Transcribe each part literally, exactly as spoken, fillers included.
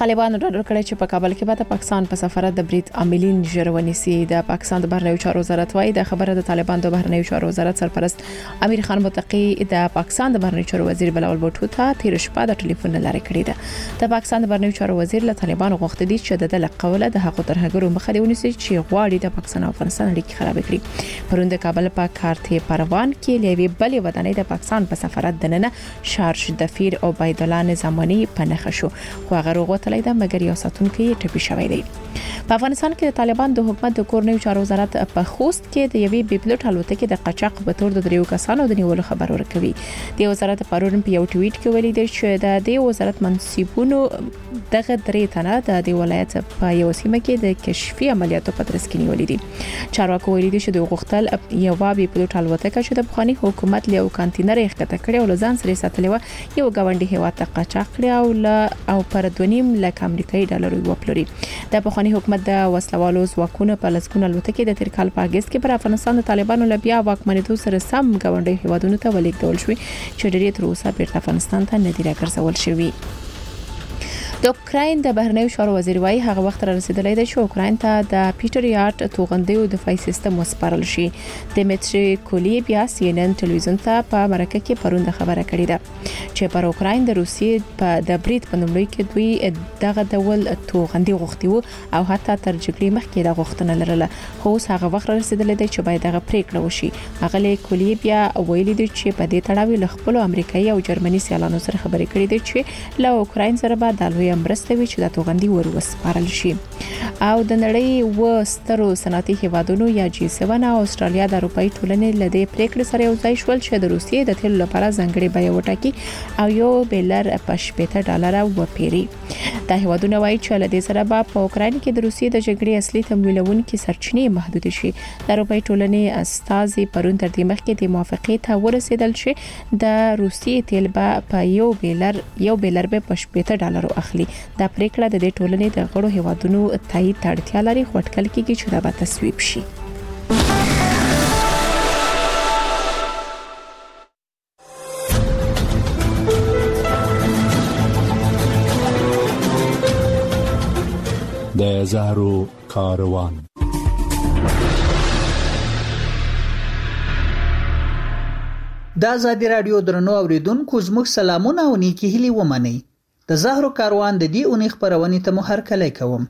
طالبانو ډاډ کړی چې په کابل کې به د پاکستان په سفارت د برید عاملین ژرونی سي. د پاکستان د بهرنیو چارو وزارت وايي د خبره د طالبان د بهرنیو چارو وزارت سرپرست امیر خان متقی د پاکستان د بهرنیو چارو وزیر بلاول بوټو ته تیر شپه د ټلیفون لارې کړې ده. د پاکستان د بهرنیو چارو وزیر له طالبانو غوښتي دي چې د لقوله د حقوق ترهګرو مخه دی ونیسي چې غواړي د پاکستان او افغانستان اړیکې خراب کړي. پرون د کابل په کارته پروان کې لوي بلې ودانۍ د پاکستان په سفارت دننه شارج دفیر او عبید الله نظامانی په نخښ شو خو هغه وروغتلې ده مګر یو ساتونکي ټپي شوی دی. په افغانستان کې د طالبان د حکومت د کورنیو چارو وزارت په خوست کې د یوې بیپلوټ الوتکې د قاچاق په تور د دریو کسانو د نیولو خبر ورکوي. د وزارت پرون په یو ټویټ کې ویلي دی چې د دې وزارت منسوبونو دغه درې تنه د دې ولایت په یو سیمه کې د کشفي عملیاتو په ترڅ کې نیولې دي. چارواکو ویلي دي چې د غختل یو بیپلوټ الوتکه چې د بخاني حکومت له کانټینر یې کړه او لزان سره ساتلې و یو غونډي هوا ته قاچاق کړی او او پر دونیم لک امریکایي ډالر وپلوري. د بخاني حکومت د وسلوالو ځواکونو په لسګونه الوتکې د تیر کال په اگست کې پر افغانستان د طالبانو لبیا واکمنیدو سره سم غونډي هوادونو ته ولیکدول شوې چې ډېر تر اوسه بیرته افغانستان ته نه دی راګرځول شوی. د اوکراین د بهرنیو چارو وزیر وايي هغه وخت را رسیدلی دی چې اوکراین ته د پیټریاټ توغندیو دفاعي سیستم وسپارل شي. دمیټری کولیبیا سی ان ان ټلویزیون ته په مرکه کې پرون د خبره کړې ده چې پر اوکراین د روسیې په د برید په نومړي کې دوی دغه ډول توغندي غوښتي وو او حتی تر جګړې مخکې د غوښتنه لرله خو اوس هغه وخت را رسیدلی دی چې باید دغه پریکړه وشي. هغه کولیبیا ویلي دی چې په دې تړاو له خپل امریکایي او جرمني سیالانو سره خبرې کړې دي چې له اوکراین سره به د مرسته وی چې د توغندي ور وسپارل شي. او د نړۍ و سترو صنعتي هیوادونو یا جی سیون او استرالیا د اروپאי ټولنې لدې پریکړې سره یو ځای شول چې د روسیې د تیلو لپاره ځانګړي بیه وټاکي او یو بیلر په شپږ ډالر وپیري. دا هیوادونه وایي چې لدې سره به په اوکراین کې د روسیې د جګړې اصلي تمویلونکو سرچینې محدود شي. د اروپאי ټولنې استازي پرون تر دې مخکې د موافقې ته ورسېدل چې د روسیې تیل به په یو بیلر یو بیلر به په شپږ ډالر اخلي. دا پریکړه د دې ټولنې د غړو هیوادونو تایید ته اړتیا لري خو اټکل کېږي چې دا به تصویب شي. د زهرو کاروان د آزادي رادیو درنو اوریدونکو زموږ سلامونه او نیکی هیلې ومنئ. د زهرو کاروان د دې اونۍ خبرونې ته مو هرکلی کوم.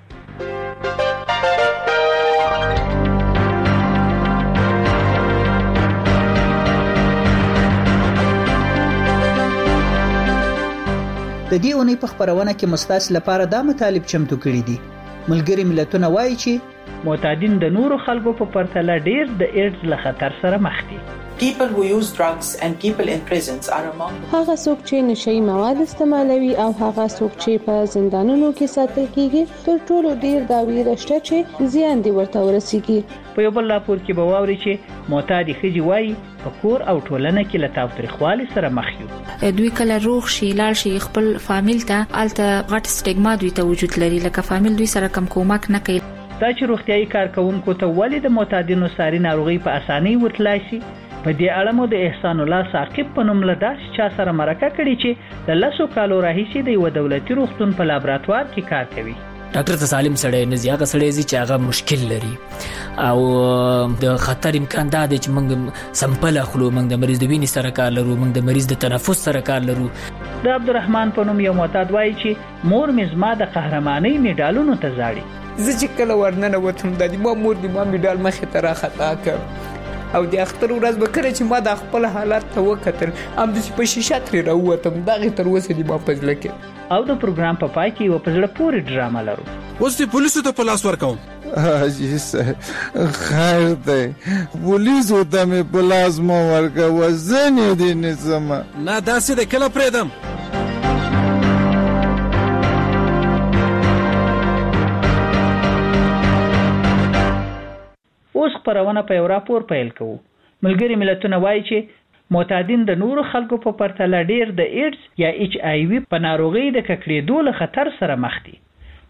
د دې اونۍ په خبرونه کې مستاس لپاره دا مطالب چمتو کړي دي. ملګری ملتونه وایي چې معتادین د نورو خلکو په پرتله ډیر د ایډز له خطر سره مخ دي. People who use drugs and people in prisons are among هغه څوک چې نشئی مواد استعمالوي او هغه څوک چې په زندانونو کې ساتل کیږي تر ټولو ډیر دا ویره شته چې زیان دی ورته ورسیږي. په یو بل راپور کې به واوري چې معتادی ښځې وایي په کور او ټولنه کې له تاوتریخوالي سره مخ یو. دوی کله روغ شي لاړ شي خپل فامیل ته الته غټ سټیګما دوی ته وجود لري لکه فامیل دوی سره کم کومک نه کوي. دا چې روغتيایي کارکونکو ته ولې د معتادینو ساري ناروغي په اسانۍ ورتلای شي په دې اړه مو د احسان الله ثاقب په نوم له داسې چا سره مرکه کړې چې د لسو کالو راهیسې د یو دولتي روغتون په لابراتوار کې کار کوي. ډاکټر ته سالم سړی نه زیاغه سړی چې هغه مشکل لري او د خطر امکان دا دی چې موږ سمپل اخلو، موږ د مریض د وینې سره کار لرو، موږ د مریض د تنفس سره کار لرو. د عبدالرحمن په نوم یو معتاد وایي چې مور مې زما د قهرمانۍ میډالونو ته زاړي. زه چې کله ورننه وتم د دې ما مور دې ما میډال مخې ته راخطا کړ او د اختر ورځ به کړه چې ما د خپل حالت ته وکتل ام د په شیشه ترې راووتم دغه تر اوسه دی ما پزله کې. او د پروګرام په پای کې یو پزله پوری ډرامه لرو. اوس د پولیسو ته پلاس ورکوم. حاجی صاحب خیر دی پولیسو ته مې پلاس مو ورکوه زنې دې نسمه نه داسې د کله پرېدم. اوس خبرونه په یو راپور پیل کوو. ملګری ملتونه وایي چې معتادین د نورو خلکو په پرتله ډیر د ایډز یا ایچ آی وی په ناروغي د ککړېدو له خطر سره مخ دي.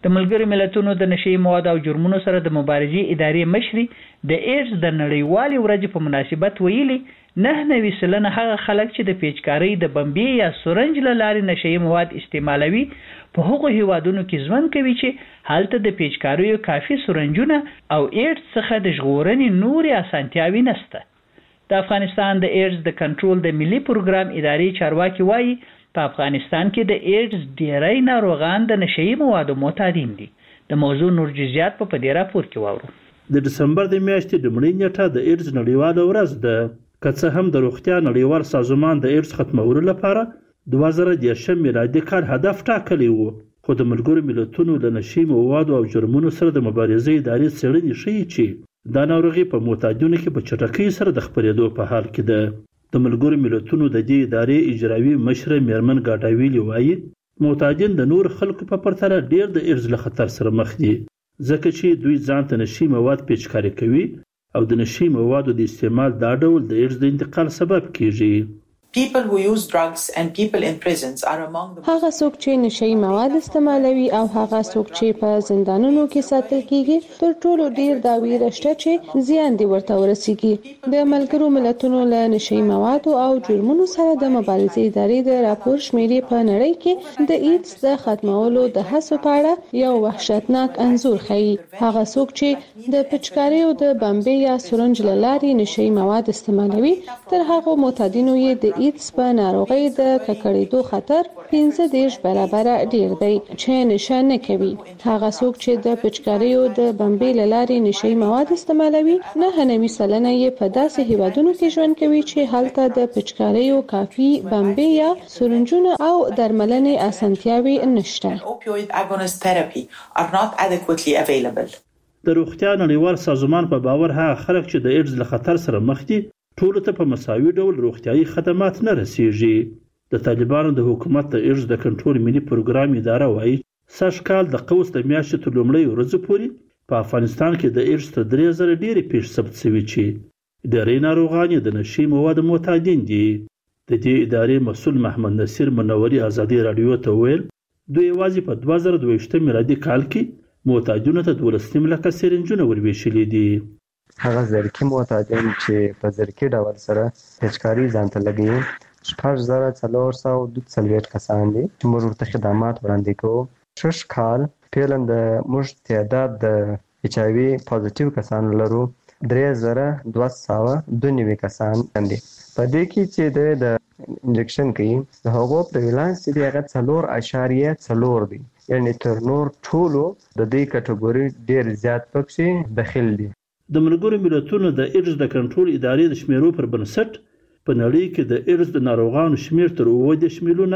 د ملګرو ملتونو د نشي مواد او جرمونو سره د مبارزې ادارې مشري د ایډز د نړیوالې ورځې په مناسبت ویلي نه نوي سلنه هغه خلک چې د پیچکارۍ د بمبې یا سورنج له لارې نشي مواد استعمالوي په هغو هیوادونو کې ژوند کوي چې هلته د پیچکاریو کافي سورنجونه او ایډز څخه د ژغورنې نورې اسانتیاوې نشته. د افغانستان د ایډز د کنټرول د ملي پروګرام ادارې چارواکي وایي په افغانستان کې د ایډز ډیری ناروغان د نشي موادو معتادین دي. د موضوع نور جزئیات په دې راپور کې واورو. د دسمبر د میاشتې لومړۍ نیټه د ایډز نړیواله ورځ ده. که څه هم د روغتیا نړیوال سازمان د ایډز ختمولو لپاره دوه زره دېرشم میلادي کال هدف ټاکلی و، خو د ملګرو ملتونو له نشي موادو او جرمونو سره د مبارزې ادارې څېړنې ښیي چې دا ناروغي په معتادینو کې په چټکۍ سره د خپرېدو په حال کې ده. د ملګرو ملتونو د دې ادارې اجرایي مشره میرمن ګاډاویلي وایي معتادین د نور خلکو په پرتله ډیر د ایډز له خطر سره مخ دي، ځکه چې دوی ځان ته نشي مواد پیچکاري کوي او د نشي موادو د استعمال دا ډول د ایډز د انتقال سبب کیږي. People who use drugs and people in prisons are among the هغه څوک چې نشي مواد استعمالوي او هغه څوک چې په زندانونو کې ساتل کیږي تر ټولو ډیر دا ویره شته چې زیان دی ورته ورسیږي. د ملګرو ملتونو له نشي مواد او جرمونو سره د مبارزې ادارې د راپور شمیرې په نړۍ کې د ایډز د ختمولو د هڅو په اړه یو وحشتناک انځور ښيي. هغه څوک چې د پچکارۍ او د بمبې یا سورنج له لارې نشي مواد استعمالوي تر هغه معتادینو یې د ایډز په ناروغۍ د ککړېدو خطر پنځه دېرش برابره ډیر دی چې نشه نه کوي. هغه څوک چې د پچکاریو د بمبې له لارې نشي مواد استعمالوي نه نوي سلنه یې په داسې هیوادونو کې ژوند کوي چې هلته د پچکاریو کافي بمبې یا سورنجونه او درملنې اسانتیاوې نشته. opioid agonist therapy are not adequately available. د روغتیا نړیوال سازمان په باور هغه خلک چې د ایډز له خطر سره مخ دي ټولو ته په مساوي ډول روغتیايي خدمات نه رسیږي. د طالبانو د حکومت د ایډز د کنټرول ملي پروګرام اداره وایي سږ کال د قوس د میاشتې تر لومړۍ ورځې پورې په افغانستان کې د ایډز تر درې زره ډېرې پیښې ثبت شوي چې ډېری ناروغان یې د نشي موادو معتادین دي. د دې ادارې مسؤل محمد نصیر منوري ازادي راډیو ته وویل دوی یوازې په دوه زره دوه میلادي کال کې معتادینو ته دولس نیم لکه سرنجونه ورویشلي دي. هغه زرکي معتادین چې په زرکي ډول سره پیچکاري ځان ته لګوي شپږ زره څلور سوه دوه څلوېښت کسان دي چې موږ ورته خدمات وړاندې کوو. شش کال فعلا د موږ تعداد د ایچ آی وي پازیټیو کسانو لرو درې زره دوه سوه دوه نوي کسان دي. په دې کې چې د انجکشن کوي د هغو پریوالانس چې دی هغه څلور اعشاریه څلور دی، یعنې تر نور ټولو د دې کټګوري ډېر زیات پکې داخل دي. د ملګرو ملتونو د ایډز د کنټرول ادارې د شمیرو پر بنسټ په نړۍ کې د ایډز د ناروغانو شمیر تر اووه دېرش میلیونه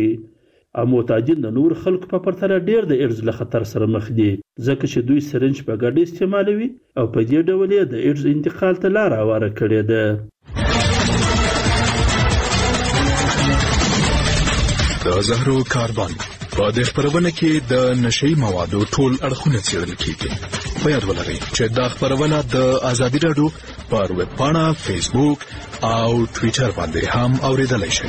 اوړي او معتادین د نور خلکو په پرتله ډیر د ایډز له خطر سره مخ دي، ځکه چې دوی سرنج په ګډه استعمالوي او په دې ډول یې د ایډز انتقال ته لار هواره کړې ده. د زهرو کاربن په دې خبرونه کې د نشي موادو ټول اړخونه څېړل کیږي. په یاد ولرئ چې دا خبرونه د ازادي راډیو پر ویب پاڼه، فیسبوک او ټویټر باندې هم اوریدلای شئ.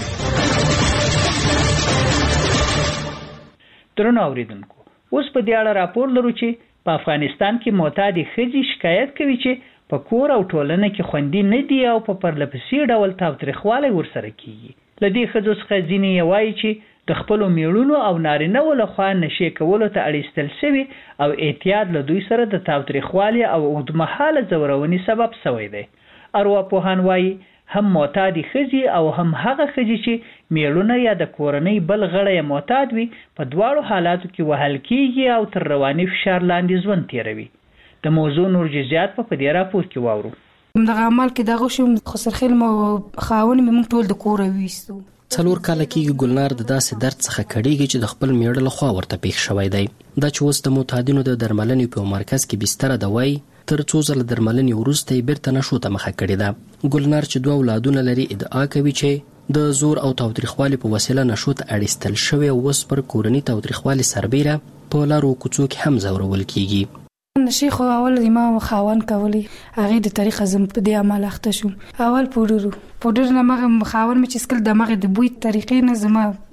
درنو اوریدونکو، اوس په دې اړه راپور لرو چې په افغانستان کې معتادي ښځې شکایت کوي چې په کور او ټولنه کې خوندي نه دي او په پرلپسې ډول تاوتریخوالی ورسره کیږي. له دې ښځو څخه ځینې یې وایي چې د خپلو میړونو او نارینه‌و لخوا نشې کولو ته اړیستل شوي او اعتیاد له دوی سره د تاوتریخوالي او اوږدمهاله ځورونې سبب شوی دی. ارواپوهان وایي هم معتادي ښځې او هم هغه ښځې چې میړونه یا د کورنۍ بل غړی یې معتاد وي په دواړو حالاتو کې وهل کیږي او تر رواني فشار لاندې ژوند تیروي. د موضوع نور جزئیات په دې راپور کې واورو. دغه عمل کې دغه شوم خسرخیل مو خاون مې موږ ټول د کوره ویستو. څلور کاله کېږي ګلنار د داسې درد څخه کړېږي چې د خپل میړه لخوا ورته پیښ شوی دی. دا چې اوس د معتادینو د درملنې په مرکز کې بستره ده وایي تر څو ځله درملنې وروسته یې بیرته نشو ته مخه کړې ده. ګلنار چې دوه اولادونه لري ادعا کوي چې د زور او تاوتریخوالي په وسیله نشو ته اړیستل شوی او اوس پر کورني تاوتریخوالي سربیره په لارو کوڅو کې هم ځورول کیږي. نشي خو اول ما خاون کولی هغه د تاریخ اعظم په دې عمل اخته شو. اول پودرو پودر نه مغه خاون مې چې سکل د مغه د بوی طریقې نه زما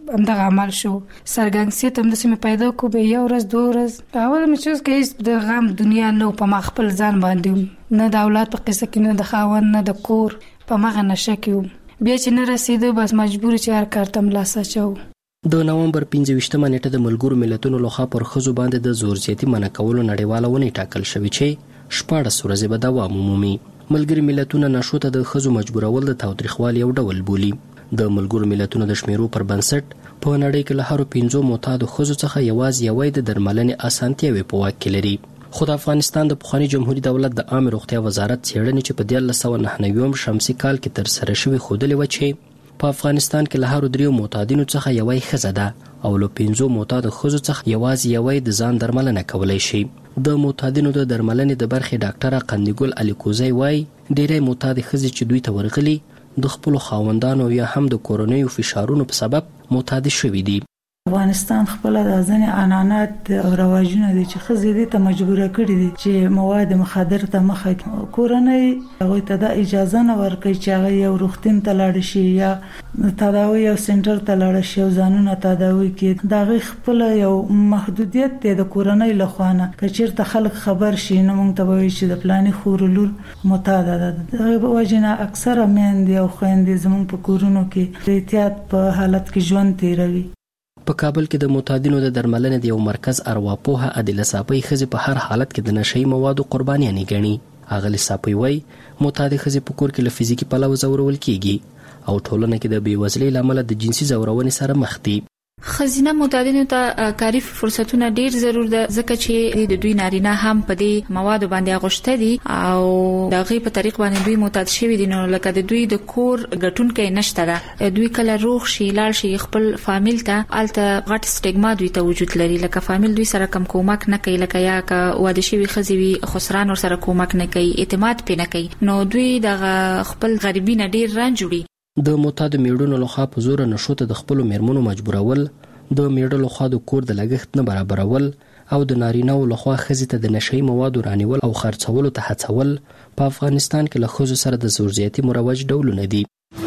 همدغه عمل شو سرګنګسیت هم داسې مې پیدا کو به یو ورځ دوه ورځ اول مې چې اوس د غم دنیا نو په ما خپل ځان باندې نه د اولاد په قصه کې نه د خاوند نه د کور په مغه نشه کې بیا چې نه رسیدو بس مجبور چې هر کار ته ملاسه چو. د نومبر پنځه ویشتمه نیټه د ملګرو ملتونو لخوا پر ښځو باندې د زور زیاتي منع کولو نړیواله ونې ټاکل شوې چې شپاړس ورځې به دوام ومومي. ملګري ملتونه نشو ته د ښځو مجبورول د تاوتریخوالي یو ډول بولي. د ملګرو ملتونو د شمیرو پر بنسټ په نړۍ کې له هرو پنځو معتادو ښځو څخه یوازې یوې د درملنې اسانتیاوې په واک کې لري. خو د افغانستان د پخواني جمهوریت دولت د عامه روغتیا وزارت څېړنې چې په دیارلس سوه نهه نوي شمسي کال کې ترسره شوې ښودلې وه چې په افغانستان کې له هرو دریو معتادینو څخه یوې ښځه ده او له پنځو معتادو ښځو څخه یوازې یوې د ځان درملنه کولی شي. د معتادینو د درملنې د برخې ډاکټره قندګل الیکوزی وایي ډېری معتادې ښځې چې دوی ته ورغلي د خپلو خاوندانو یا هم د کورنیو فشارونو په سبب معتادې شوي دي. افغانستان خپل د ځنې عنعنات او رواجونه دي چې ښځې دې ته مجبوره کړي دي چې مواد مخدر ته مخه کورنۍ هغوی ته د اجازه نه ورکوي چې هغه یو روغتون ته لاړ شي یا تداوی او سنټر ته لاړ شي او ځانونه تداوی کړي. د هغې خپل یو محدودیت دی د کورنۍ له خوا نه که چېرته خلک خبر شي نو موږ ته به وایي چې د فلاني خور لور معتاده ده. د هغې په وجې نه اکثره میندې او خویندې زموږ په کورونو کې د احتیاط په حالت کې ژوند تیروي. په کابل کې د معتادینو د درملنې د یو مرکز ارواپوهه عادله صافی ښځې په هر حالت کې د نشهیي موادو قربانیانې ګڼي. اغلې صافی وایي معتادې ښځې په کور کې له فزیکي پلوه ځورول کیږي او ټولنه کې د بېوزلۍ له امله د جنسي ځورونې سره مخ دي. خزینه معتادینو ته کاري فرصتونه ډیر ضرور ده ځکه چې د دوی نارینه هم په دې موادو باندې اغوشته دي او د غي په طریق باندې دوی معتاد شوي دي. نو لکه د دوی د کور ګټونکې نشته ده. دوی کله روغ شي لاړ شي خپل فامیل ته الته غټ سټیګما دوی ته وجود لري لکه فامیل دوی سره کم کومک نه کوي لکه یا که واده شوي ښځې وي خسران ور سره کومک نه کوي اعتماد پې نه کوي نو دوی د خپل غریبي نه ډیر رنج وړي. د معتادو میړونو لخوا په زور نشو ته د خپلو میرمنو مجبورول د میړه لخوا د کور د لګښت نه برابرول او د نارینه‌و لخوا ښځې ته د نشهیي موادو رانیول او خرڅولو ته هڅول په افغانستان کې له ښځو سره د زور زیاتي مروج ډولونه دي.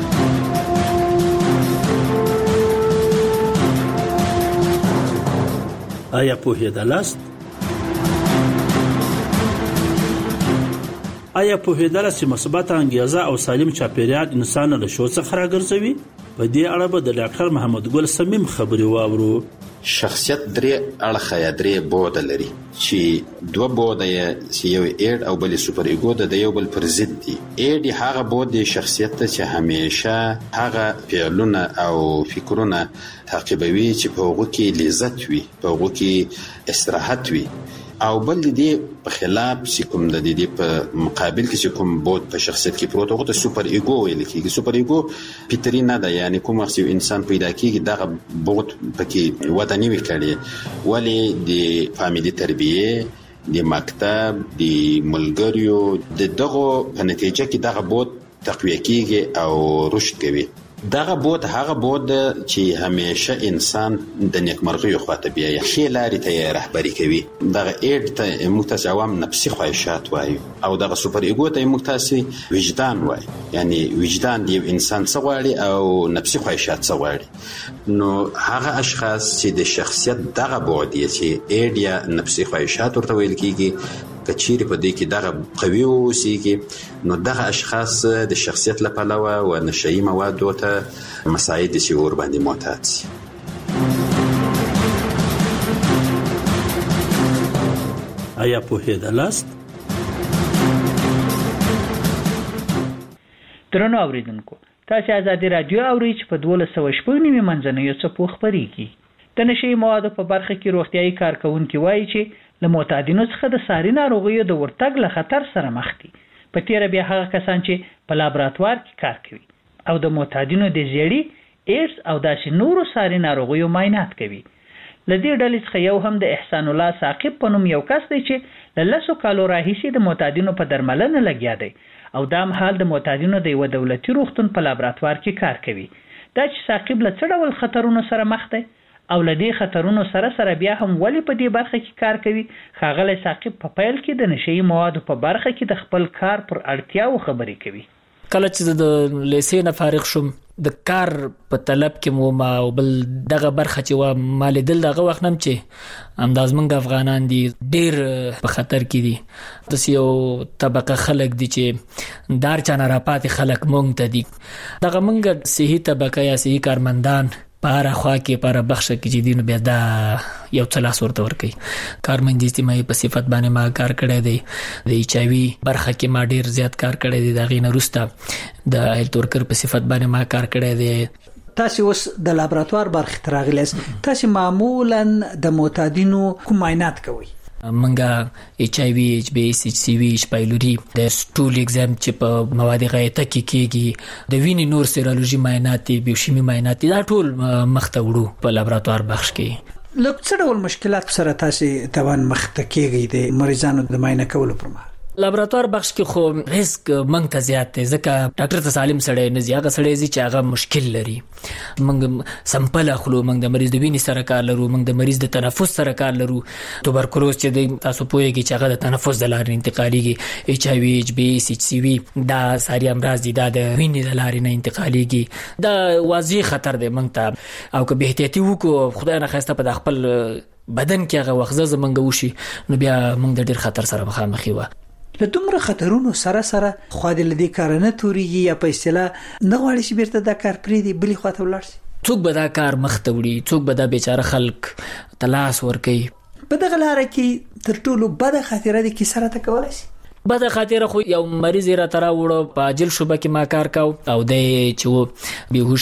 آیا پوهېدلاست آیا پوهېدله چې مثبت انګیزه او سالم چاپیریال انسان له شو څخه راګرځوي؟ په دې اړه به د ډاکټر محمد ګل سمیم خبرې واورو. شخصیت درې اړخه یا درې بوده لري چې دوه بوده یې چې یو ایډ او بل سوپر ایګو د یو بل پر ضد دي. ایډ هغه بوده شخصیت ته چې همیشه هغه فعلونه او فکرونه تعقیبوي چې په هغه کې لذت وي په هغه کې استراحت وي او بل دې په خلاف چې کوم د دې په مقابل کې چې کوم بود په شخصیت کې پروت هغه ته سوپر ایګو ویل کېږي. سوپر ایګو پیتری نه ده یعنی کوم وخت یو انسان پیدا کېږي دغه بود پکې وته نیوي کړي ولی د فامیلی تربیه د مکتب د ملګریو د دغه په نتیجه کې دغه بود تقویه کېږي او رشد کوي. دغه بود هغه بود چې همیشه انسان د نیکمرغیو خواته بیایي ښې لارې ته رهبري کوي. دغه ایډ ته موږ تاسې عوام نفسي خواهشات وایو او دغه سوپر ایګو ته موږ تاسې وجدان وایو یعنی وجدان د یو انسان څه غواړي او نفسي خواهشات څه غواړي. نو هغه اشخاص چې د شخصیت دغه بود یې چې ایډ یا نفسي خواهشات ورته ویل کېږي کچيري په دې کې دغه قوي اوسېږي نو دغه اشخاص د شخصیت له پلوه او نشهیي موادو ته مساعد شي ور باندې معتاد شي. آیا پوهېدلاست؟ درنو اوریدونکو تاسو آزادي رادیو اورئ چې په دولس سوه شپږ نیمې منځنیو څپو خپرېږي. د نشهیي موادو په برخه کې روغتیایي کارکونکي وایي چې له معتادینو څخه د ساري ناروغیو د ورتګ له خطر سره مخ دي. په تیره بیا هغه کسان چې په لابراتوار کې کار کوي او د معتادینو د زیړي ایډز او داسې نورو ساري ناروغیو معاینات کوي. له دې ډلې څخه یو هم د احسان الله ثاقب په نوم یو کس دی چې له لسو کالو راهیسې د معتادینو په درملنه لګیا دی او دا مهال د معتادینو د یوه دولتي روغتون په لابراتوار کې کار کوي. دا چې ثاقب له څه ډول خطرونو سره مخ دی او له دې خطرونو سره سره بیا هم ولې په دې برخه کې کار کوي ښاغلی ثاقب په پیل کې د نشهیي موادو په برخه کې د خپل کار پر اړتیاو خبرې کوي. کله چې د لیسې نه فارغ شوم د کار په طلب کې مو ما بل دغه برخه چې و مال دل دغه وخت نم چې همداز منګ افغانان دي ډیر په خطر کې دي د یو طبقه خلک دي چې دار چانه راپات خلک مونږ ته دي دغه منګ صحیح طبقه یا صحیح کارمندان پاره خوا کې پاره بخښه کې چې دین بیا دا یو څلاس ورته ورکي کارمندي اجتماعي په صفت باندې ما کار کړی دی د ایچ آی وی برخه کې ما ډیر زیات کار کړی دی دا غینه روسته د هیلث ورکر په صفت باندې ما کار کړی دی تاسو اوس د لابراتوار برخه تراغلیس تاسو معمولا د معتادینو کوم معاینات کوي منګه ایچ آی وی ایچ بی ایس ایچ سی وی ایچ پایلوري د سټول ایگزام چې په مواد غایطه کې کېږي د وینې نور سیرولوژي معاینات بیوشیمي معاینات دا ټول مخته وړو په لابراتوار بخش کې لکه څه ډول مشکلات سره تاسو توان مخته کېږي د مریضانو د معاینه کولو پر مهال لابراتوار بخش کې خو ریسک منګ ته زیات دی ځکه ډاکټر ته سالم سړی نه زیاغه سړی چې هغه مشکل لري منګ سمپل اخلو منګ د مریض د وینې سره کار لرو منګ د مریض د تنفس سره کار لرو توبرکلوز چې د تاسو پوهیږئ چې هغه د تنفس د لارې انتقاليږي ایچ آی وی ایچ بی ایس ایچ سی وی دا ساري امراض دي دا د وینې د لارې نه انتقاليږي دا واضح خطر دی منګ ته او که به احتیاطي وکړو خدای نه خسته په خپل بدن کې هغه وخزه زمنګ وشي نو بیا منګ د ډیر خطر سره مخامخ یو له دومره خطرونو سره سره خو د لدی کارنه توريږي یا په اصطلاح نه غواړي چې بیرته د کار پری دی بلی خواته ولاړ شي څوک به دا کار مخته وړي څوک به دا بیچاره خلک تلاش ور کوي په دغه لار کې تر ټولو بده خاطره دي کې سره تکول شي بده خاطره خو یو مریض را ترا وړو په اجل شوبه کې ما کار کاو او د چې بیهوش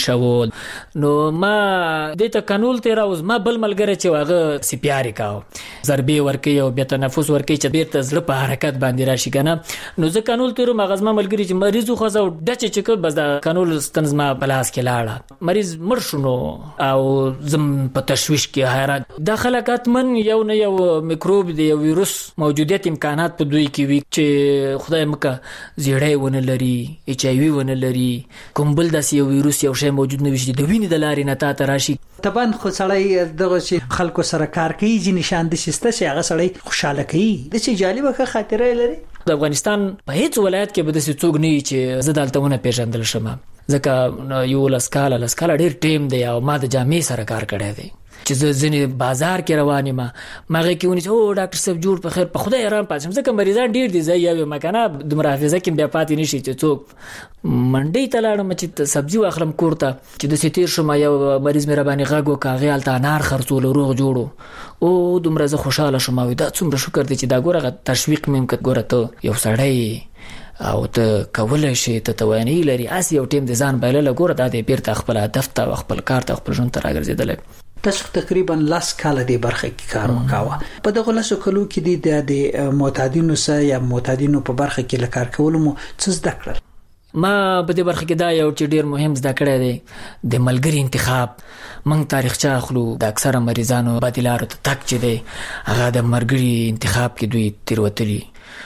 و نو ما د ته قانون تیر اوس ما بل ملګری چې واغه سی پی آر کاو ضربې ورکي او بیا تنفس ورکي چې بیرته زړه په حرکت باندې راشي کنه نو زه قانون تیر مغزما ملګری چې مریض خو زو ډچ چې بس د قانون ستنز ما بلاس کې لاړه مریض مر شونو او زم په تشويش کې حیران د خلکات من یو نه یو میکروب دی یو ویروس موجودیت امکانات په دوی کې وي چې خدای مکه زیړې ونه لري ایچ آی وی ونه لري کوم بل داسې یو ویروس یو شی موجود نه وي چې د وینې د لارې نه تا ته راشي طبعا خو سړی دغه چې خلکو سره کار کوي چې نشان د شسته چې هغه سړی خوشاله کوي د چې جالبه خاطره لري د افغانستان په هیڅ ولایت کې به د څوک نه چې زه دالتهونه پیژندل شم ځکه یو لسکاله لسکاله ډیر ټیم دی او ما د جامع سره کار کړی دی چې زه ځنې بازار کې روانې ما ماغه کې ونی او ډاکټر صاحب جوړ په خیر په خدای حیران پاتم ځکه مریضان ډیر دي زه یو مکانه د مرافضه کې بیا پاتې نشي چې څوک منډي ته لاړم چې سبزی واخلم کوړه چې د ستیر شم یو مریض مې رباني غاګو کاغه الته انار خرڅول روغ جوړو او دومره زه خوشاله شوم او دا څومره شکر دی چې دا ګوره تشویق مې کړ ګوره ته یو سړی او ته کولای شي ته توانې لري اس یو ټیم د ځان بایله ګوره دا د بیرته خپل هدف ته خپل کار ته خپل ژوند ته راګرځیدل تاسو تقریبا لاس کال دی برخه کې کار وکاوه په دغه لاسو کلو کې د د معتادینو سره یا معتادینو په برخه کې لکار کول مو څه زده کړل ما په دې برخه کې دا یو چې ډیر مهم زده کړی دی د ملګری انتخاب منګ تاریخچه اخلو د اکثره مریضانو بدلارو ته تک چې دی هغه د مرګري انتخاب کې دوی تیروتلی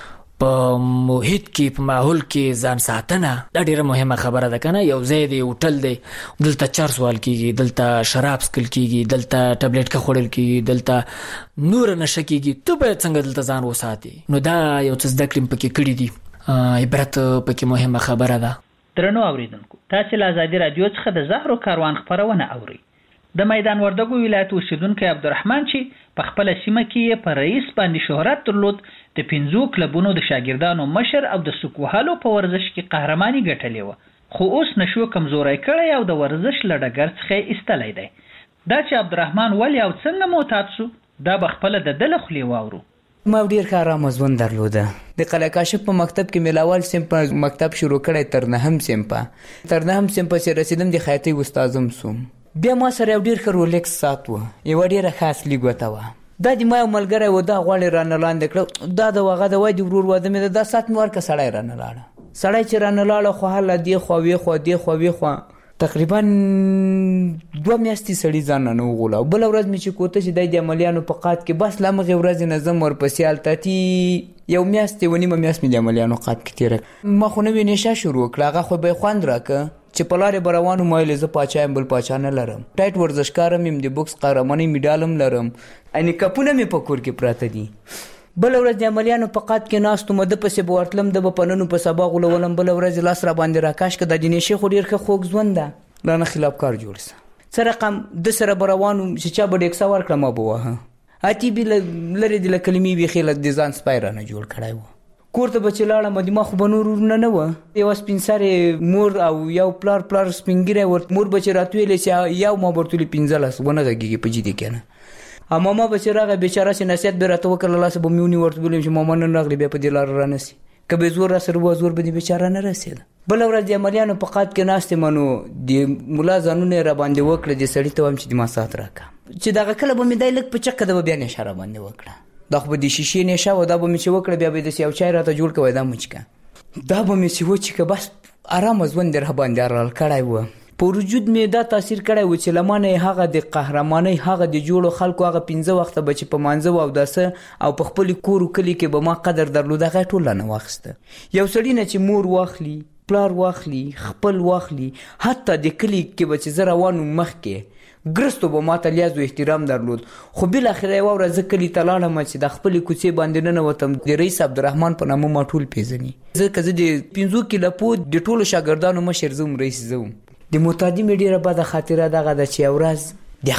په محیط کې په ماحول کې ځان ساتنه دا ډیره مهمه خبره ده کنه یو ځای دی هوټل دی دلته چار سوال کیږي دلته شراب سکل کیږي دلته ټابلیټ کا خوړل کیږي دلته نور نشه کیږي ته به څنګه دلته ځان وساتي نو دا یو څه د کلم پکې کړی دی عبرت پکې مهمه خبره ده درنو اوریدونکو تاسو له آزادي رادیو څخه د زهرو کاروان خبرونه اوري د میدان وردګو ولایت اوسیدونکو عبدالرحمن چې په خپل سیمه کې په رئیس باندې شهرت درلود د پنځو کلبونو د شاګردانو مشر او د سکوهالو په ورزش کې قهرماني ګټلې و خو اوس نشو کمزوري کړی او د ورزش لړګر څخه ایستلای دی دا چې عبدالرحمن ولی او څنګه معتاد شو دا بخپل د دل خلی واورو ما ډیر کار ژوند درلوده د قلعه کاشف په مکتب کې ملاوال سیم په مکتب شروع کړی تر نهم سیم په تر نهم سیم په رسیدم د خیاطي استادم سوم بیا ما سره یو ډیر ښه رولکس سات و یو ډیره خاص لیګوته و دا د ما یو ملګری و دا غواړي رانه لاندې کړ دا د وغه د وای د ورور واده مې دا سات مې ورکه سړی رانه لاړه سړی چې رانه لاړه خو حاله دی خو وی خو دی خو وی خو تقریبا دوه میاشتې سړی ځان نه وغوله بل ورځ مې چې کوته چې د عملیانو په قات کې بس لمغه ورځ نظم ورپسې التاتی یو میاشتې ونیمه میاشت مې د عملیانو قات کې تیر ما خو نه وینې شروع کړه هغه خو به خوند راکه چې په لارې بروانو مایل زه پاچایم بل پاچا نه لرم ټایټ ورزشکارم یم د بوکس قهرماني میډالم لرم اني کپونه مې په کور کې پراته دي بل ورځ د عملیانو په قات کې ناستو مده پسې بورتلم د پننو په سبا غولولم بل ورځ لاس را باندې راکاش کړه د دیني شیخ ډیر ښه خوږ ژوند ده لانه خلافکار جوړ سه څه رقم د سره بروانو چې چا به ډیکسا ورکړه ما به وهه اتی بي لري د کلمې وی خله د ځان سپایرانه جوړ کړای و کور ته بچ لاړه مې ما خو بنور نه نه و یو سپین سره مور او یو پلار پلار سپینګره ور مور بچ راتویلې چې یو ما ورتولې پنځلس ونه غږیږي په جدي کنه اما ما بچ راغه بیچاره چې نصیحت به راته وکړه الله سبحانه میونی ورته بولم چې ماما نن راغلی به په دې لار رانسی کبه زور را سره و زور به دې بیچاره نه رسید بل ورځ د مریانو په قات کې ناشته منو د مولا ځانونه را باندې وکړه د سړی ته هم چې د ما سات راکا چې دا کله به مې دای لک په چکه د بیا نه اشاره باندې وکړه دا خو د شیشې نشه و دا به مې چې وکړه بیا به د یو چای راته جوړ کوي دا مچکا دا به مې چې و چې بس آرام ځوند در باندې رال کړای و په وجود مې دا تاثیر کړی و چې لمانه هغه د قهرمانۍ هغه د جوړو خلکو هغه پنځه وخته بچ په مانځو او داسه او په خپل کور کلی کې به ما قدر درلود هغه ټول نه واخسته یو سړی نه چې مور واخلي پلار واخلي خپل واخلي حتی د کلی کې بچ زروانو مخ کې ګرستو به ماته لیاز او احترام درلود خو بل اخر یو ورځ کلی تلاړم چې د خپل کوڅې باندې نه وتم د رئیس عبدالرحمن په نامه ما ټول پیژني زه کزه د پنځو کیلو په د ټولو شاګردانو مشر زوم رئیس زوم د متادی مې ډیره بده خاطره دغه د چې ورځ د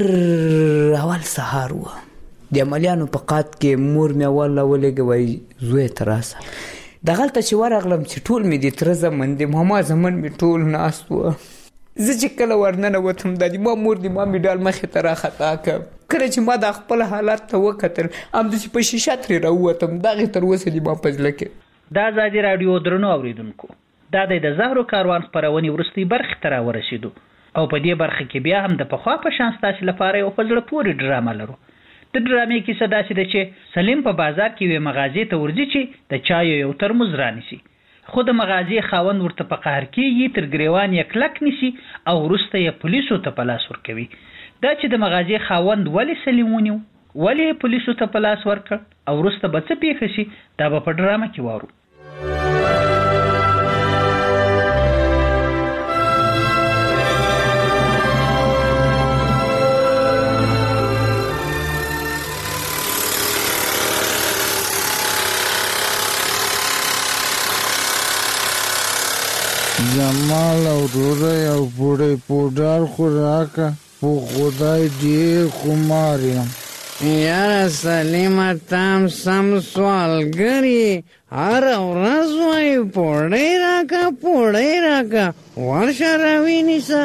اختر اول سهار و د عملیانو په قات کې مور مې اول ولګوي زوی تراسه دغلته چې ورغلم چې ټول مې د تر زمن د ماما زمن مې ټول ناس و زه چې کله ورننه وتم د ما مور د ما مې ډال مخې ته راخطا کړ کله چې ما د خپل حالات ته وکتل همداسې په شیشه ترې راووتم دغې تر اوسه د ما په زړه کې دا ازادي راډیو درنو اوریدونکو دا د زهرو کاروان خپرونې وروستۍ برخې ته راورسېدو او په دې برخه کې بیا هم د پخوا په شان ستاسې لپاره یو په زړه پورې ډرامه لرو د ډرامې کیسه داسې ده چې سلیم په بازار کې یوې مغازې ته ورځي چې د چایو یو ترموز رانیسي خو د مغازې خاوند ورته په قهر کېږي تر ګریوان یې کلک نیسي او وروسته یې پولیسو ته په لاس ورکوي دا چې د مغازې خاوند ولې سلیم ونیو ولې یې پولیسو ته په لاس ورکړ او وروسته به څه پېښه شي دا به په ډرامه کې وارو جمال او روره یو پوړی پوډر خو راکه په خدای ډېر خمار یم یاره سلیمه تام سم سوالګر یې هره ورځ وایي پوړی راکه پوړی راکه ورشه راوینیسه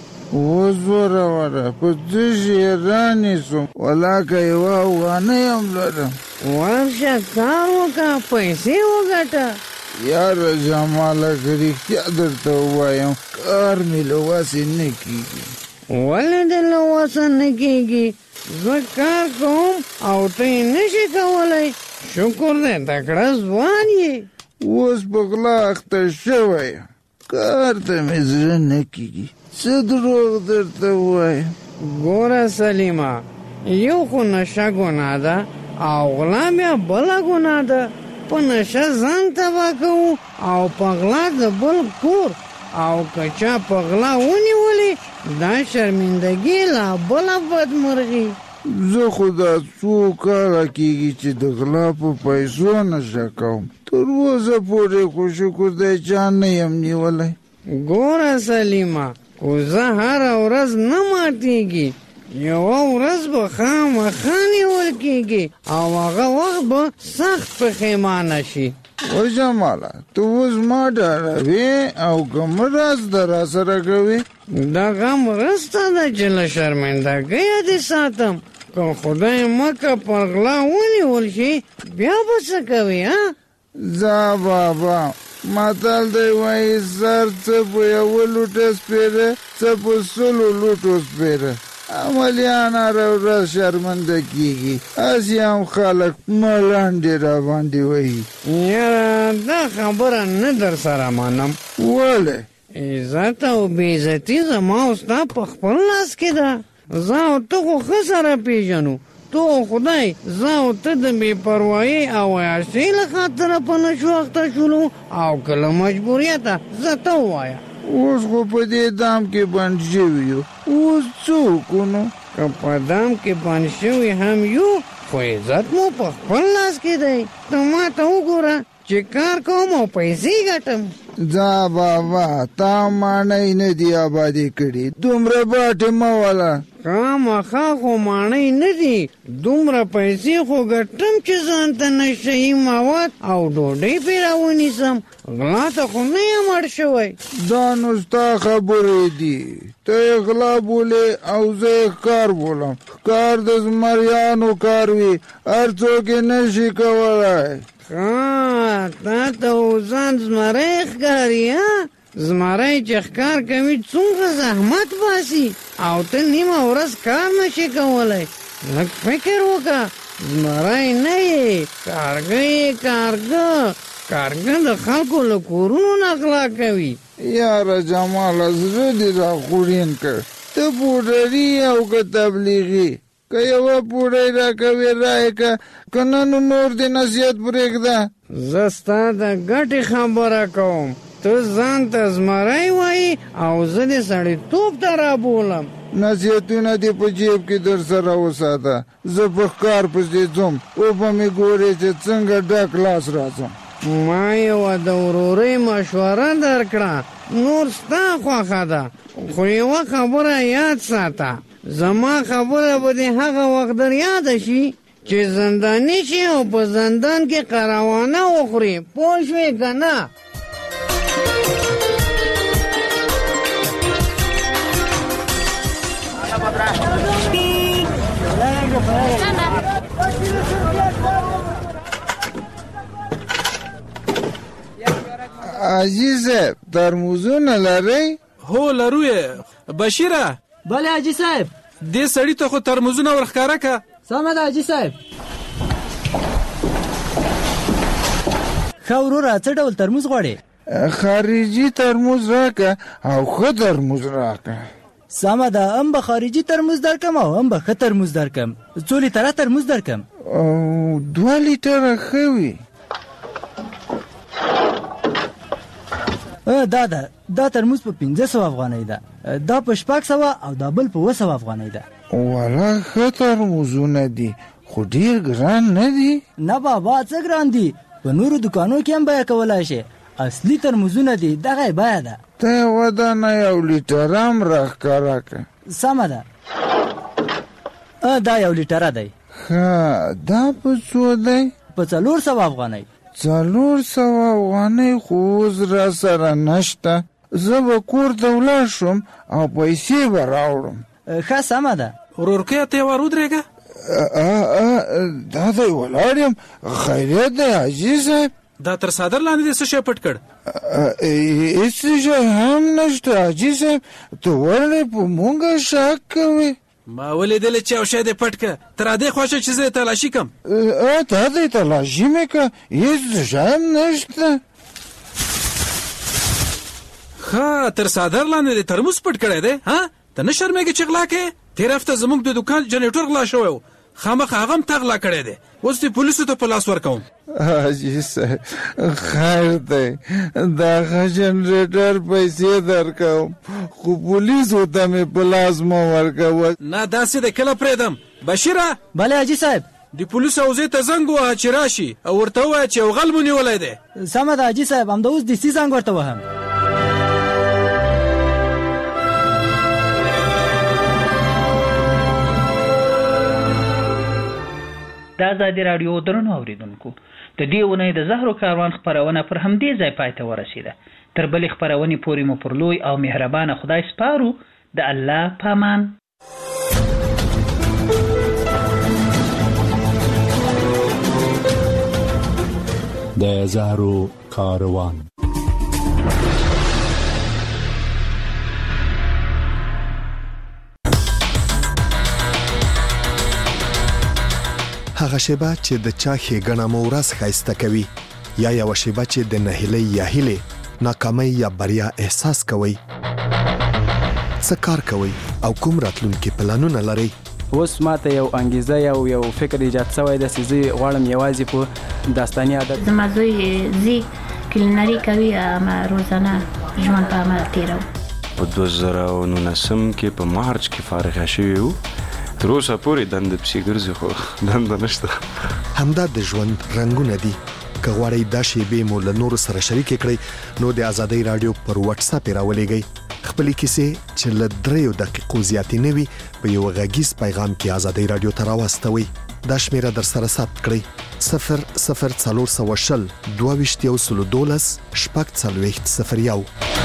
اوس وروره په څه شي یې رانیسم ولاکه یوه افغانۍ هم لرم ورشه کار وکړه پیسې وګټه یاره جماله که رښتیا درته ووایم کار مې له وسې نه کېږي ولې د له وسه نه کېږي زه کار کوم او ته یې نشې کولی شکر دی تکړه ځوان یې اوس په غلا اخته شوی یم کار ته مې زړه نه کېږي څه دروغ درته ووایم ګوره سلیمه یو خو نشه ګناه ده او غلا بیا بله ګناه ده په نشه ځان تباه کوو او په غلا د بل کور او که چا په غلا ونیولې دا شرمندګي لا بله بدمرغي زه خو دا څو کاله کېږي چې د غلا په پیسو نشه کوم تر اوسه پورې خو شکر دی چا نه یم نیولی ګوره سلیمه کوزه هره ورځ نه ماتېږي یوه ورځ به خامخا نیول کېږي او هغه وخت به سخت پښیمانه شي ورجماله ته اوس ما ډاروې او که مرسته را سره کوې دغه مرسته ده چې له شرمندګیه دې ساتم که خدای مکه پر غلا ونیول شي بیا به څه کوې ها ځه بابا متل دی وایي سر څه په یوه لوټه سپېره څه په سلو لوټو سپېره عملیان هره ورځ شرمنده کېږي هسې هم خلک ملنډې را باندې وهي یاره دا خبره نه در سره منم ولې عزت او بېعزتي زما او ستا په خپل لاس کې ده زه او ته خو ښه سره پېژنو تو خدای زه او ته د بېپروایي او عیاشۍ له خاطره په نشو اخته شولو او که له مجبوریته زه ته ووایه اوس خو په دې دام کې بند شوي یو اوس څه وکړو که په دام کې بند شوي هم یو خو عزت مو په خپل لاس کې دی ته ما ته وګوره چې کار کوم او پیسې ګټم ځا بابا تا ماڼۍ نه دي آبادي کړي دومره باټې مه وله خامخا خو ماڼۍ نه دي دومره پیسې خو ګټم چې ځان ته نشهیي مواد او ډوډۍ پرې راونیسم غلا ته خو نه یم اړ شوی دا نو ستا خبرې دي ته یې غلا بولې او زه یې ښکار بولم ښکار د زمریانو کار وي هر څوک یې نشي کولی ښه تا ته ځان زمری ښکاري ها زمری چې ښکار کوي څومره زحمت باسي او ته نیمه ورځ کار نشي کولی لږ فکر وکړه زمری نه یې کارګه یې کارګه کارګه د خلکو له کورونو نه غلا کوي یاره جماله زړه دې راخوړین کړ ته پوډري او که تبلیغي که یوه پوډۍ راکوې رایې که که نه نو نور دې نصیحت پرېږده زه ستا د ګټې خبره کوم ته ځان ته زمری وایي او زه دې سړیتوب ته رابولم نصیحتونه دې په جیب کې در سره وساته زه په ښکار پسې ځم وبه مې ګورې چې څنګه ډک لاس راځم ما یوه د ورورۍ مشوره درکړه نور ستا خوښه ده خو یوه خبره یاد ساته زما خبره به دې هغه وخت در یاده شي چې زنداني شي او په زندان کې قراوانه وخوري پوه شوې که نه حاجي صاحب ترموزونه لرئ هو لرو یې بشیره بله حاجي صاحب دې سړي ته خو ترموزونه ورښکاره که سمه ده حاجي صاحب ښه وروره څه ډول ترموز غواړې خارجي ترموز راکه او ښه ترموز راکه سمه ده هم به خارجي ترموز درکم او هم به ښه ترموز درکم څو لیټره ترموز درکم دوه لیټره ښه وي دا ده دا ترموز په پنځه سوه افغانۍ ده دا په شپږ سوه او دا بل په اوه سوه افغانۍ ده والا ښه ترموزونه دي خو ډېر ګران نه دي نه بابا څه ګران دي په نورو دکانو کې هم بیه کولی شي اصلي ترموزونه دي دغه یې بیه ده ته یوه دانه یو لیټره هم راښکاره کړه سمه ده دا یو لیټره دی ښه دا په څو دی په څلور سوه افغانۍ څلور سوه افغانۍ خو اوس را سره نشته زه به کور ته ولاړ شم او پیسې به راوړم ښه سمه ده ورورکیه ته یې ور ودرېږه دا دی ولاړ یم خیریت دی حاجي صاحب دا تر څادر لاندې دې څه شی پټ کړ هېڅ شی هم نشته حاجي صاحب ته ولې په مونږه شک کوې ما ولیدلې چې یو شی دې پټ که تر ادې خوښه چې زه یې تلاشي کړم ته دې تلاشي مې که هېڅ شی هم نشته ښه تر څادر لاندې دې ترموز پټ کړی دی ها ته نه شرمېږې چې غلا کوې تېره هفته زموږ د دوکان جنریټور غلا شوی و خامخا هغه هم تا غلا کړی دی اوس دې پولیسو ته په لاس ورکوم حاجي صاحب خیر دی دا ښه جنریټر پیسې درکوم خو پولیسو ته مې په لاس مه ورکوه نه داسې دی کله پرېږدم بشیره بله حاجي صاحب د پولیسو حوزې ته زنګ ووهه چې راشي او ورته ووایه چې یو غل مو نیولی دی سمه ده حاجي صاحب همدا اوس دستي زنګ ورته وهم د ازادي راډیو درنو اوریدونکو د دې اونۍ د زهرو کاروان خپرونه پر همدې ځای پای ته ورسېده تر بلې خپرونې پورې مو پر لوی او مهربانه خدای سپارو د الله په امان د زهرو کاروان هغه شیبه چې د چا ښېګڼه مو ورځ ښایسته کوي یا یوه شیبه چې د نهیلۍ یا هیلې ناکامۍ یا بریا احساس کوئ څه کار کوئ او کوم راتلونکي پلانونه لرئ اوس ماته یو انګیزه یا یو فکر ایجاد شوی دی چې زه غواړم یوازې په داستاني عادت زما زوی زی کلینري کوي اما روزانه ژوند په عمل تېروو په دوه زره نولسم کې په مارچ کې فارغه شوي وو تر اوسه پورې دنده پسې ګرځي خو دنده نشته همدا د ژوند رنګونه دي که غواړئ دا شیبې مو له نورو سره شریکې کړئ نو د ازادۍ رادیو پر واتس اپ راولېږئ. خپلې کیسې چې له دریو دقیقو زیاتې نه وي په یو غږیز پیغام کې ازادۍ رادیو ته راواستوئ. دا شمیره در سره ثبت کړئ: صفر صفر څلور سوه شل دوه ویشت یو سلو دولس شپږ څلوېښت صفر یو.